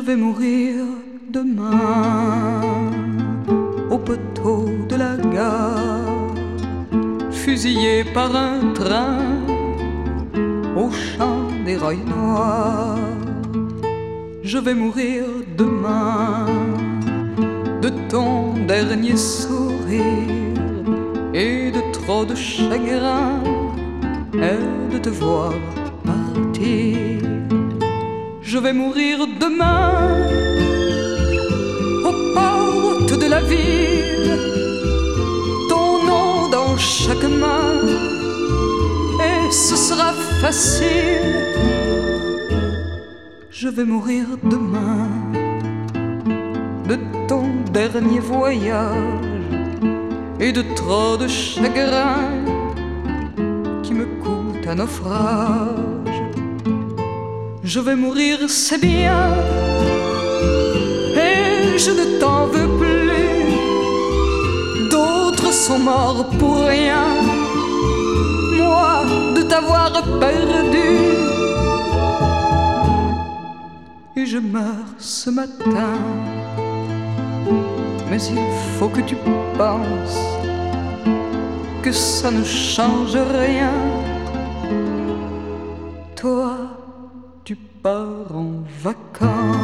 vais mourir demain au poteau de la gare, fusillé par un train au champ des rails noirs. Je vais mourir demain de ton dernier sourire et de trop de chagrin et de te voir partir. Je vais mourir demain aux portes de la ville, ton nom dans chaque main, et ce sera facile. Je vais mourir demain de ton dernier voyage et de trop de chagrin qui me coûte un naufrage. Je vais mourir, c'est bien, et je ne t'en veux plus. D'autres sont morts pour rien, moi de t'avoir perdu. Et je meurs ce matin, mais il faut que tu penses que ça ne change rien. Toi, tu pars en vacances.